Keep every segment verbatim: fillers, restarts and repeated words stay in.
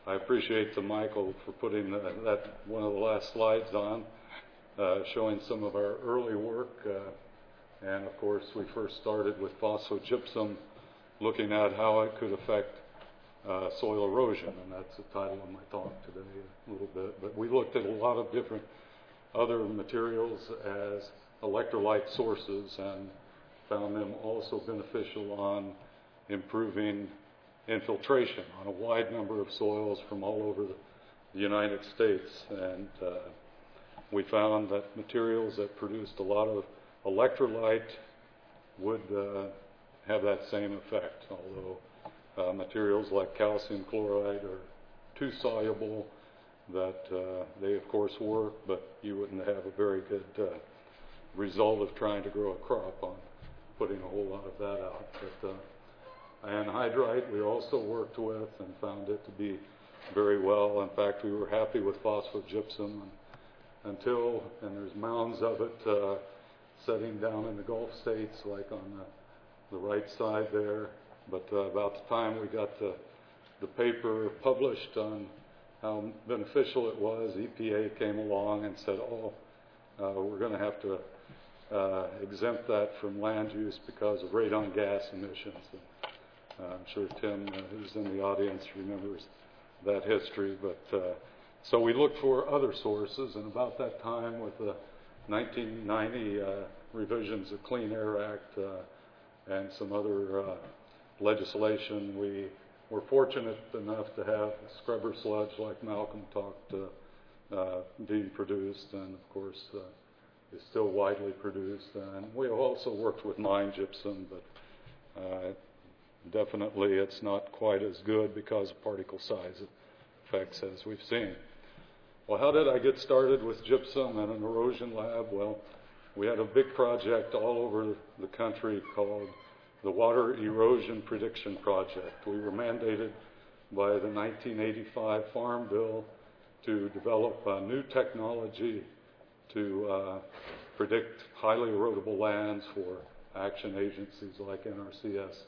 I appreciate to Michael for putting uh, that one of the last slides on, uh, showing some of our early work. Uh, and of course, we first started with phosphogypsum, looking at how it could affect uh, soil erosion, and that's the title of my talk today a little bit. But we looked at a lot of different other materials as electrolyte sources and found them also beneficial on improving infiltration on a wide number of soils from all over the, the United States. And uh, we found that materials that produced a lot of electrolyte would uh, have that same effect, although uh, materials like calcium chloride are too soluble that uh, they of course work, but you wouldn't have a very good uh, result of trying to grow a crop on putting a whole lot of that out. But uh, anhydrite we also worked with and found it to be very well. In fact, we were happy with phosphogypsum and, until, and there's mounds of it uh, setting down in the Gulf states, like on the, the right side there. But uh, about the time we got the, the paper published on how beneficial it was, E P A came along and said, oh, uh, we're going to have to uh, exempt that from land use because of radon gas emissions. And, uh, I'm sure Tim, uh, who's in the audience, remembers that history. But uh, so we looked for other sources, and about that time with the nineteen ninety uh, revisions of Clean Air Act uh, and some other uh, legislation, we were fortunate enough to have scrubber sludge, like Malcolm talked, uh, uh, being produced, and of course uh, is still widely produced. And we have also worked with mine gypsum, but uh, definitely it's not quite as good because of particle size effects as we've seen. Well, how did I get started with gypsum and an erosion lab? Well, we had a big project all over the country called the Water Erosion Prediction Project. We were mandated by the nineteen eighty-five Farm Bill to develop a new technology to uh, predict highly erodible lands for action agencies like N R C S.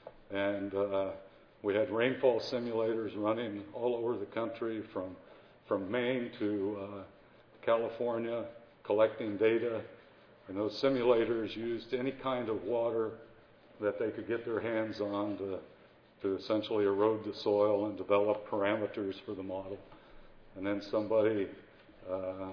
And uh, we had rainfall simulators running all over the country, from from Maine to uh, California, collecting data. And those simulators used any kind of water that they could get their hands on to, to essentially erode the soil and develop parameters for the model. And then somebody uh,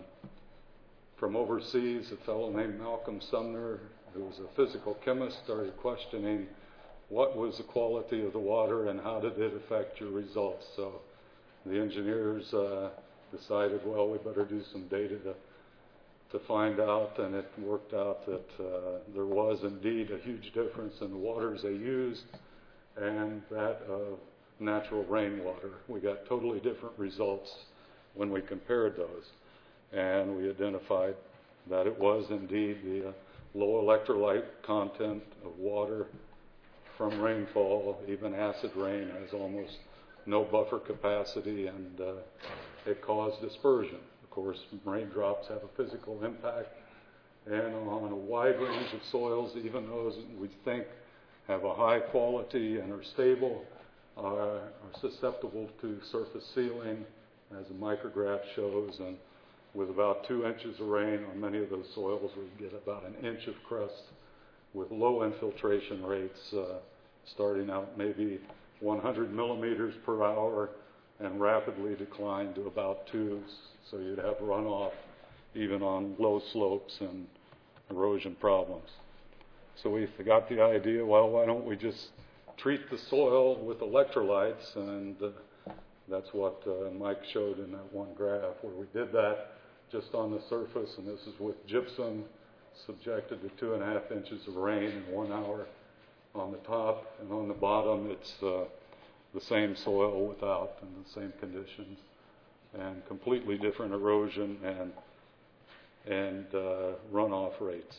from overseas, a fellow named Malcolm Sumner, who was a physical chemist, started questioning what was the quality of the water and how did it affect your results. So the engineers uh, decided, well, we better do some data to to find out, and it worked out that uh, there was indeed a huge difference in the waters they used and that of natural rainwater. We got totally different results when we compared those, and we identified that it was indeed the uh, low electrolyte content of water from rainfall. Even acid rain has almost no buffer capacity, and uh, it caused dispersion. Of course, raindrops have a physical impact, and on a wide range of soils, even those we think have a high quality and are stable, uh, are susceptible to surface sealing, as the micrograph shows. And with about two inches of rain on many of those soils, we get about an inch of crust with low infiltration rates, uh, starting out maybe one hundred millimeters per hour and rapidly decline to about two. So you'd have runoff even on low slopes and erosion problems. So we got the idea, well, why don't we just treat the soil with electrolytes? And uh, that's what uh, Mike showed in that one graph, where we did that just on the surface, and this is with gypsum subjected to two and a half inches of rain in one hour on the top, and on the bottom it's uh, the same soil without and the same conditions, and completely different erosion and and uh, runoff rates.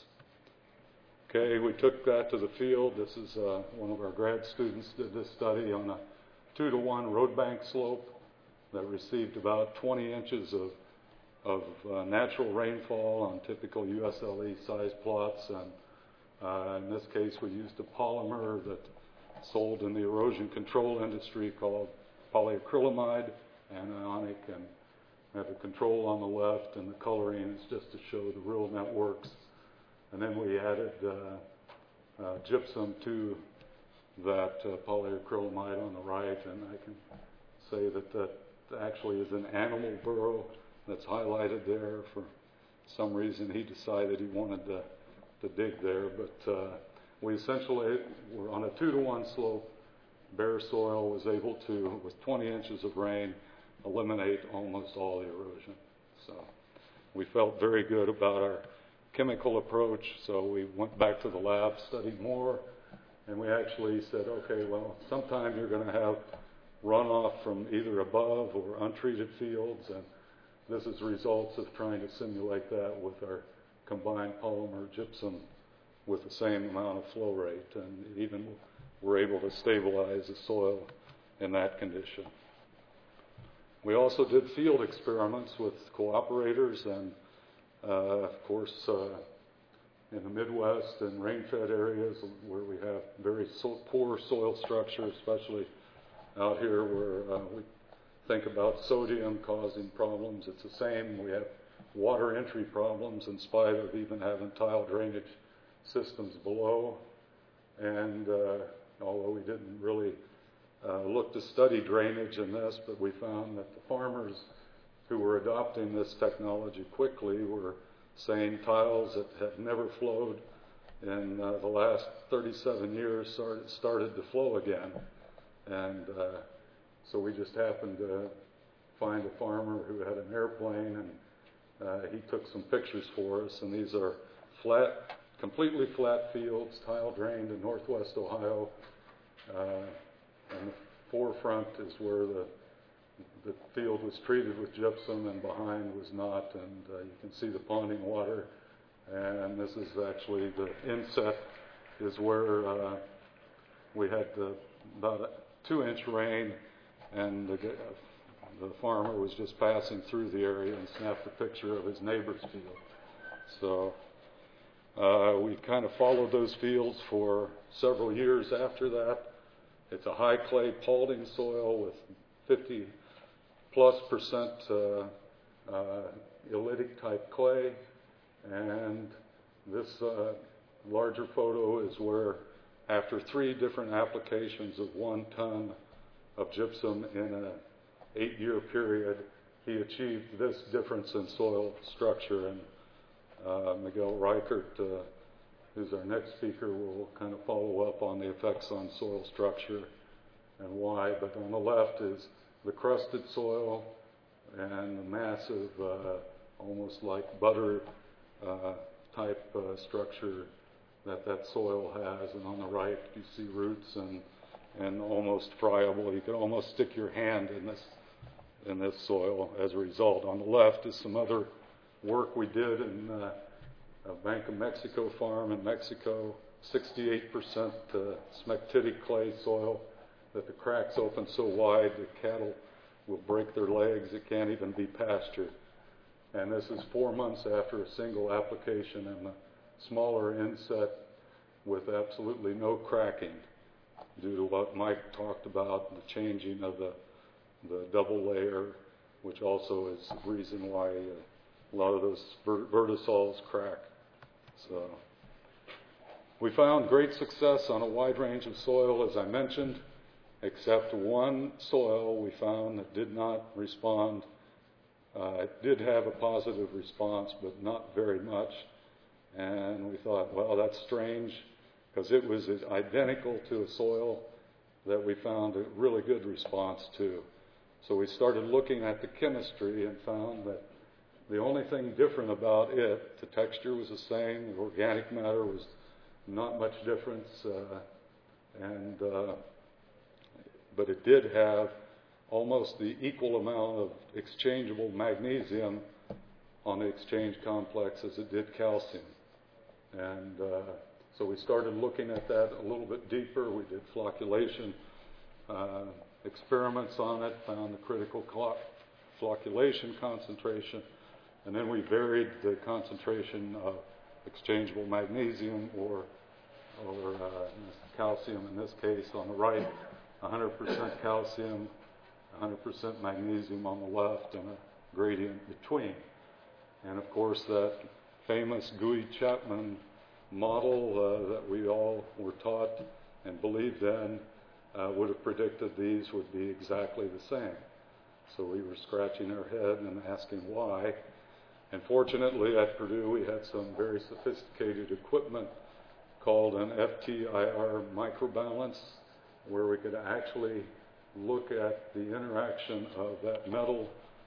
Okay, we took that to the field. This is uh, one of our grad students did this study on a two to one road bank slope that received about twenty inches of of uh, natural rainfall on typical U S L E size plots, and uh, in this case we used a polymer that sold in the erosion control industry called polyacrylamide. anionic, and have the control on the left, and the coloring is just to show the real networks. And then we added uh, uh, gypsum to that uh, polyacrylamide on the right, and I can say that that actually is an animal burrow that's highlighted there. For some reason, he decided he wanted to, to dig there, but uh, we essentially were on a two to one slope. Bare soil was able to, with twenty inches of rain, eliminate almost all the erosion. So we felt very good about our chemical approach, so we went back to the lab, studied more, and we actually said, okay, well, sometime you're going to have runoff from either above or untreated fields, and this is results of trying to simulate that with our combined polymer gypsum with the same amount of flow rate, and even we're able to stabilize the soil in that condition. We also did field experiments with cooperators, and uh, of course uh, in the Midwest and rain-fed areas where we have very so- poor soil structure, especially out here where uh, we think about sodium causing problems. It's the same. We have water entry problems in spite of even having tile drainage systems below. And uh, although we didn't really uh, look to study drainage in this, but we found that the farmers who were adopting this technology quickly were saying tiles that had never flowed in uh, the last thirty-seven years started, started to flow again. And uh, so we just happened to find a farmer who had an airplane, and uh, he took some pictures for us. And these are flat, completely flat fields, tile drained in northwest Ohio. Uh, and the forefront is where the the field was treated with gypsum, and behind was not. And uh, you can see the ponding water. And this is actually the inset is where uh, we had the, about a two-inch rain, and the, the farmer was just passing through the area and snapped a picture of his neighbor's field. So uh, we kind of followed those fields for several years after that. It's a high clay Paulding soil with fifty plus percent uh, uh, oolitic type clay, and this uh, larger photo is where, after three different applications of one ton of gypsum in an eight-year period, he achieved this difference in soil structure. And uh, Miguel Reichert, uh, who's our next speaker, will kind of follow up on the effects on soil structure and why. But on the left is the crusted soil and the massive, uh, almost like butter uh, type uh, structure that that soil has. And on the right, you see roots and and almost friable. You could almost stick your hand in this in this soil as a result. On the left is some other work we did in uh, a Bank of Mexico farm in Mexico. sixty-eight percent uh, smectitic clay soil that the cracks open so wide the cattle will break their legs. It can't even be pastured. And this is four months after a single application in the smaller inset with absolutely no cracking due to what Mike talked about, the changing of the the double layer, which also is the reason why uh, a lot of those ver- vertisols crack. So we found great success on a wide range of soil, as I mentioned, except one soil we found that did not respond. Uh, it did have a positive response, but not very much. And we thought, well, that's strange, because it was identical to a soil that we found a really good response to. So we started looking at the chemistry and found that the only thing different about it, the texture was the same, the organic matter was not much difference, uh, and uh, but it did have almost the equal amount of exchangeable magnesium on the exchange complex as it did calcium. And uh, so we started looking at that a little bit deeper. We did flocculation uh, experiments on it, found the critical cl- flocculation concentration, and then we varied the concentration of exchangeable magnesium or, or uh, calcium in this case. On the right, one hundred percent calcium one hundred percent magnesium on the left and a gradient between. And of course, that famous Gouy-Chapman model uh, that we all were taught and believed in uh, would have predicted these would be exactly the same. So we were scratching our head and asking why. And fortunately at Purdue we had some very sophisticated equipment called an F T I R microbalance, where we could actually look at the interaction of that metal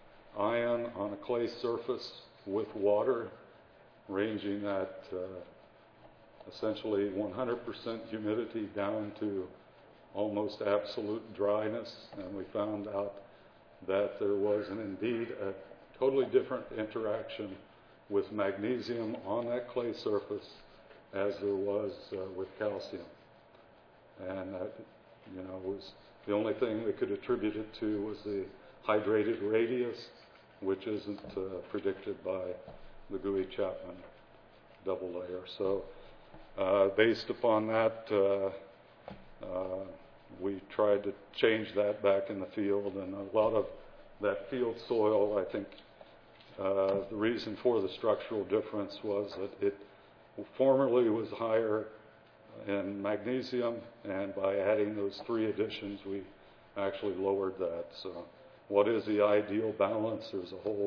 ion on a clay surface with water, ranging at uh, essentially one hundred percent humidity down to almost absolute dryness. And we found out that there was an, indeed a totally different interaction with magnesium on that clay surface as there was uh, with calcium. And that, you know, was the only thing we could attribute it to was the hydrated radius, which isn't uh, predicted by the Gouy-Chapman double layer. So uh, based upon that, uh, uh, we tried to change that back in the field, and a lot of that field soil, I think, uh, the reason for the structural difference was that it formerly was higher in magnesium, and by adding those three additions, we actually lowered that. So what is the ideal balance? There's a whole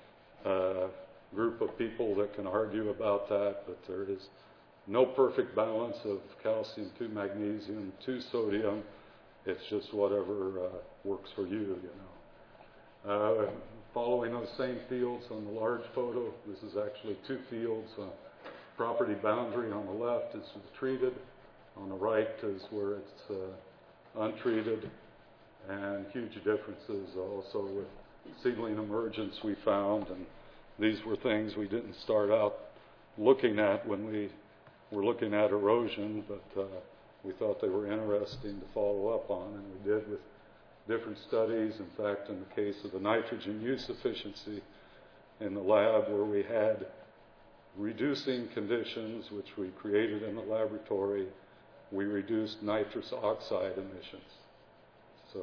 uh, group of people that can argue about that, but there is no perfect balance of calcium to magnesium to sodium. It's just whatever uh, works for you, you know. Uh, following those same fields on the large photo, this is actually two fields. Uh, property boundary on the left is treated, on the right is where it's uh, untreated, and huge differences also with seedling emergence we found, and these were things we didn't start out looking at when we were looking at erosion, but uh, we thought they were interesting to follow up on, and we did with different studies. In fact, in the case of the nitrogen use efficiency in the lab, where we had reducing conditions, which we created in the laboratory, we reduced nitrous oxide emissions. So,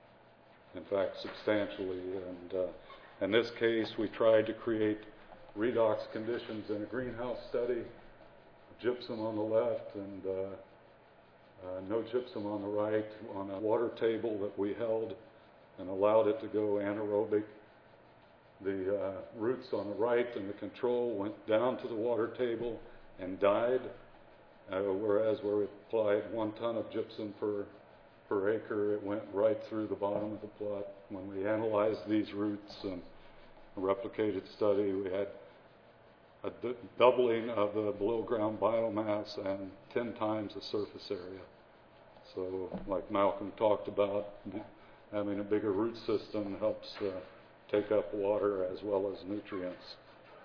in fact, substantially. And uh, in this case, we tried to create redox conditions in a greenhouse study, gypsum on the left and uh, uh, no gypsum on the right, on a water table that we held and allowed it to go anaerobic. The uh, roots on the right and the control went down to the water table and died, uh, whereas where we applied one ton of gypsum per, per acre, it went right through the bottom of the plot. When we analyzed these roots and a replicated study, we had a d- doubling of the below ground biomass and ten times the surface area. So, like Malcolm talked about, having a bigger root system helps uh, take up water as well as nutrients.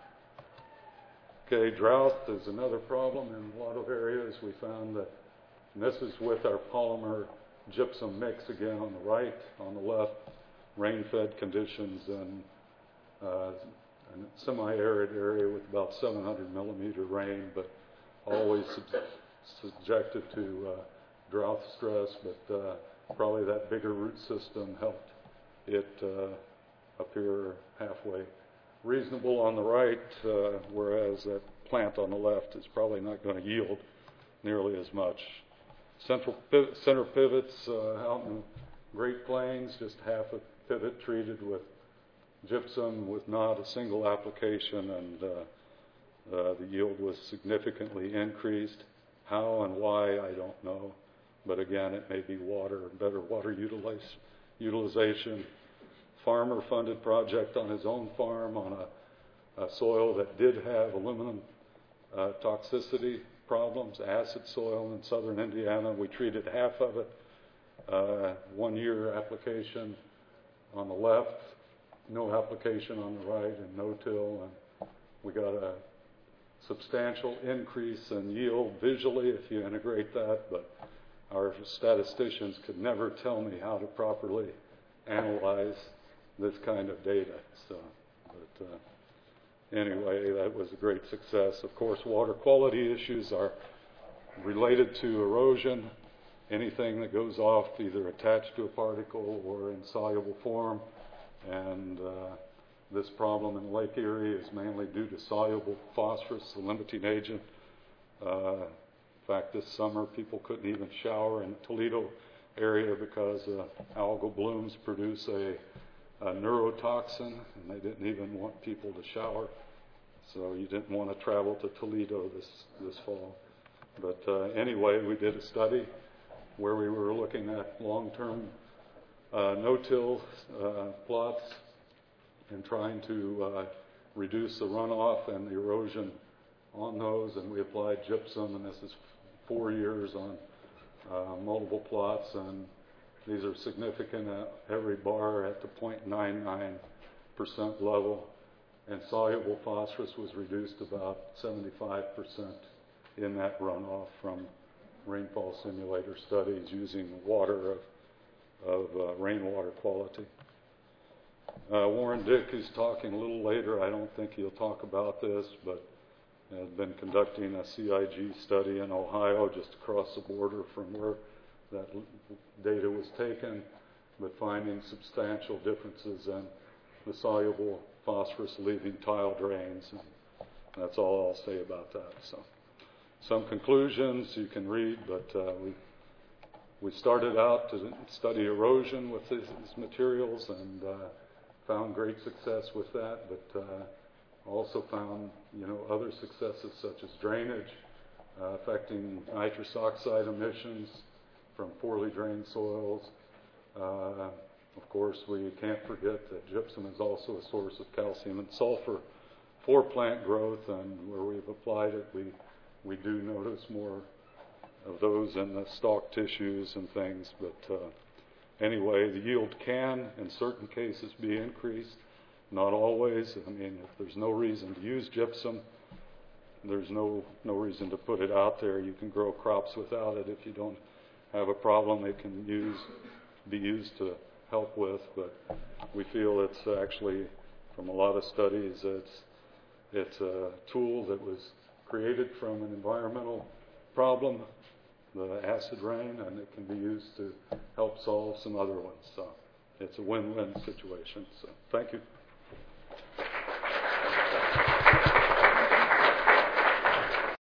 Okay, drought is another problem in a lot of areas. We found that, and this is with our polymer gypsum mix again on the right, on the left, rain-fed conditions in uh, a semi-arid area with about seven hundred millimeter rain, but always sub- subjected to uh, drought stress, but uh, probably that bigger root system helped it uh, appear halfway reasonable on the right, uh, whereas that plant on the left is probably not going to yield nearly as much. Central pivot, center pivots uh, out in Great Plains, just half a pivot treated with gypsum with not a single application, and uh, uh, the yield was significantly increased. How and why, I don't know. But again, it may be water, better water utilize, utilization. Farmer-funded project on his own farm on a, a soil that did have aluminum uh, toxicity problems, acid soil in southern Indiana. We treated half of it, uh, one-year application on the left, no application on the right, and no-till. And we got a substantial increase in yield visually if you integrate that, but our statisticians could never tell me how to properly analyze this kind of data. So, but uh, anyway, that was a great success. Of course, water quality issues are related to erosion, anything that goes off either attached to a particle or in soluble form. And uh, this problem in Lake Erie is mainly due to soluble phosphorus, the limiting agent. Uh, in fact, this summer people couldn't even shower in the Toledo area because uh, algal blooms produce a, a neurotoxin, and they didn't even want people to shower. So you didn't want to travel to Toledo this, this fall. But uh, anyway, we did a study where we were looking at long-term uh, no-till uh, plots and trying to uh, reduce the runoff and the erosion on those. And we applied gypsum, and this is four years on uh, multiple plots. And these are significant at every bar at the zero point nine nine percent level. And soluble phosphorus was reduced about seventy-five percent in that runoff from rainfall simulator studies using water of, of uh, rainwater quality. Uh, Warren Dick is talking a little later. I don't think he'll talk about this, but has been conducting a C I G study in Ohio just across the border from where that data was taken, but finding substantial differences in the soluble phosphorus leaving tile drains. And that's all I'll say about that. So, some conclusions you can read, but uh, we we started out to study erosion with these, these materials and uh, found great success with that, but uh, also found you know other successes such as drainage uh, affecting nitrous oxide emissions from poorly drained soils. Uh, Of course, we can't forget that gypsum is also a source of calcium and sulfur for plant growth, and where we've applied it, we we do notice more of those in the stalk tissues and things. But uh, anyway, the yield can, in certain cases, be increased. Not always. I mean, if there's no reason to use gypsum, there's no no reason to put it out there. You can grow crops without it if you don't have a problem. It can use be used to help with, but we feel it's actually, from a lot of studies, it's it's a tool that was created from an environmental problem, the acid rain, and it can be used to help solve some other ones. So it's a win-win situation. So thank you.